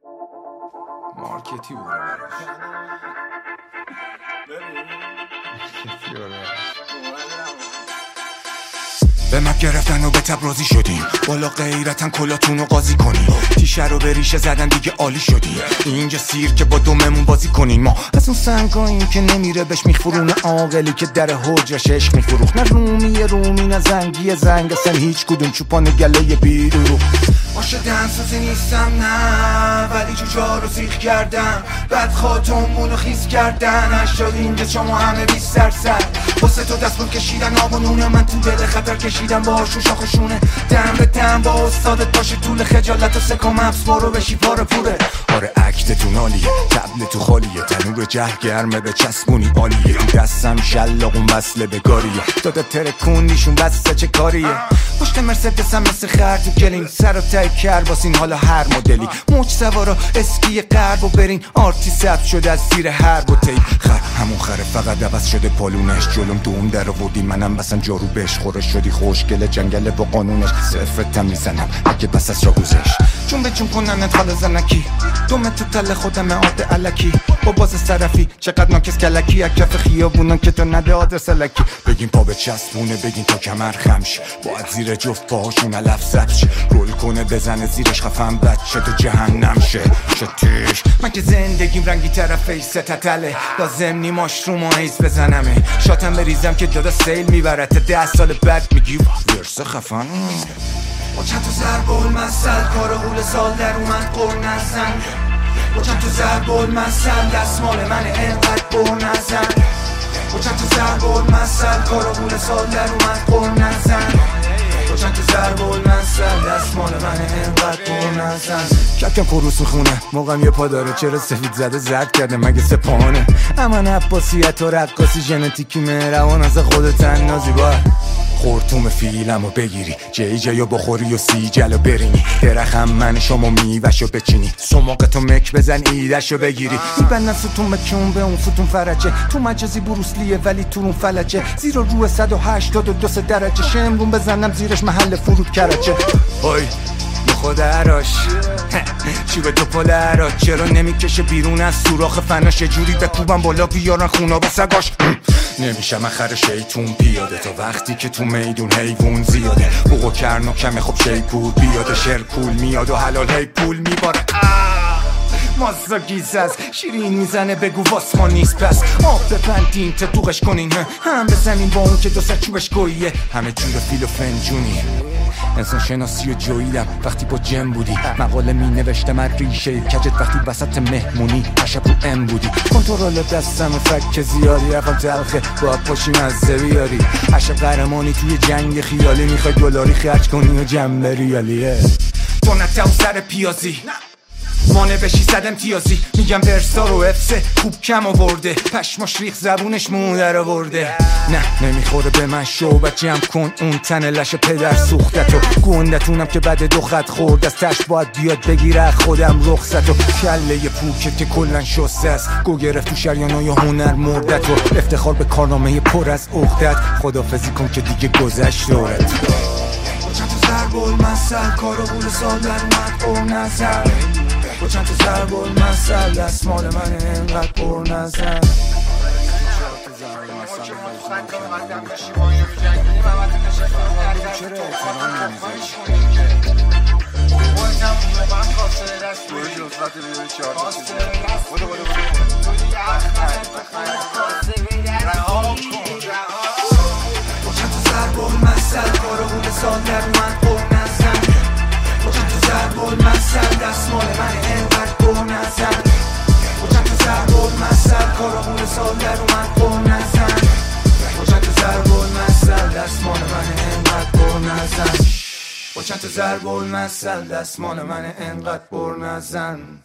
مارکتی برو براش به مپ گرفتن و به تبرازی شدیم، بالا غیرتن کلاتون رو قاضی کنیم، تیشه رو به ریشه زدن دیگه عالی شدیم، اینجا سیر که با دوممون بازی کنیم. ما از اون سنگاییم که نمیره بهش میخورونه عاقلی که در حجرش عشق میفروخت، نه رومی نه زنگی زنگ، اصلا هیچ کدوم چوپان گله بیرو. باشه دنسازی نیستم نه، ولی جوجا رو سیخ کردم، بعد خاتمونو خیز کردن، اشتاد اینجا شما همه 20 درصد واسه تو دستمون کشیدن آب و نونه، من تو دل خطر کشیدم باهاشون شاخشونه، دم به دم با استادت باشه طول خجالت و سکم افس برو بشی پاره پوره. آره اکتتون عالیه، تبل تو خالیه، تنور جه گرمه به چسبونی عالیه، تو دستم شلاقون وصله به گاریه، داده ترکوندیشون بسته چه کاریه، پشت مرسدسم مثل خر تو گلین، سر و تای کر باسین حالا هر مدلی، موج سوارا اسکی غرب و برین، آرتی ثبت شده از زیر هر بوتی، خر همون خره فقط عوض شده پالونش، جلوم دوم در آوردی منم بسن جارو بهش خورش شدی، خوشگله جنگل با قانونش، صفتم میزنم اگه بس از را گذشت، چون به چون کنن انتخال زنکی، دومه تو تل خودم عاد علکی، با باز طرفی چقدر ناکس کلکی، از کف خیابونان که تو نده آدرس لکی، بگین پا به چسبونه بگین تا کمر خمش، باید زیر جفت پاهاشون علف زبش، رول کنه بزنه زیرش خفن بچه تو جهنم شه شتیش. من که زندگیم رنگی طرفه ستتله، لازم نی ماشروم و حیز بزنمه، شاتم بریزم که دادا سیل میبرد، 10 سال بعد میگی ورسه خفن با چند تا ضرب المثل، کار غول سال در اومد قر نزن، با چند تا ضرب المثل دستمال من انقدر بر نزن، با چند تا ضرب المثل کار غول سال در اومد قر نزن، با چند تا ضرب المثل دستمال من انقدر بر نزن. ککم خروس خونه موقعم یه پا داره، چرا سفید زده زرد کرده مگه سپانه، اما عباسیت و رقاصی ژنتیکی مهربان از خودت نازی باید خورتوم فیلمو بگیری، جیجیو بخوری و سیجلو برینی، درخم من شما میوشو بچینی، سماقتو مک بزن ایدشو بگیری، میبندن ستون مکون به اون ستون فرجه، تو مجازی بروسلیه ولی تو اون فلجه، زیر رو 182 درجه، شمرون بزنم زیرش محل فرود کرجه. وای خود عراش چی به تو پل عراش، چرا نمیکشه بیرون از سوراخ فناش، جوری بکوبم بالا بیارن خونا به سگاش، نمیشم اخر شیطون پیاده تا وقتی که تو میدون حیوون زیاده، بوق و کرن و کمه خب شیپور بیاده، شرکول میاد و حلال هی پول میباره، مازا گیز از شیرین میزنه بگو واسما نیست، پس آب بپندین تا دوغش کنین، هم بزنین با اون که دو سر چوبش گوییه، همه جور فیل و فنجونی، انسان شناسی و جویدم وقتی با جم بودی، مقاله می نوشتم از ریشه کجت وقتی وسط مهمونی عشب رو ام بودی، کنترل دستم فک زیادی رفتم تلخه باید پاشی مزه بیاری، عشب قهرمانی توی جنگ خیالی، میخوای دلاری خرج کنی و جمع ریالیه، تو نتاو سر پیازی مانه بشی صد امتیازی، میگم ورسا رو افسه خوب کم آورده، پشماش ریخ زبونش مو در آورده، نه نمیخوره به من شوبت جمع کن اون تن لش پدر سوختتو، گوندتونم که بعد دو خط خورد از تش باید بیاد بگیره خودم رخصتو، کله پوکت که کلن شسته است، گو گرفت تو شریانای هنر مردتو، افتخار به کارنامه پر از عقدت، خدافزی کن که دیگه گذشت دورت. چند تا ضرب المثل کار غول سال در اومد قر نزن، با چند تا ضرب المثل دستمال من انقدر پر نزن. سال در اومد قر نزن، با چند تا ضرب المثل دستمال من انقدر پر نزن، با چند تا ضرب المثل کارامون سال در اومد قر نزن، با چند تا ضرب المثل دستمال من انقدر پر نزن، با چند تا ضرب المثل دستمال من انقدر پر نزن.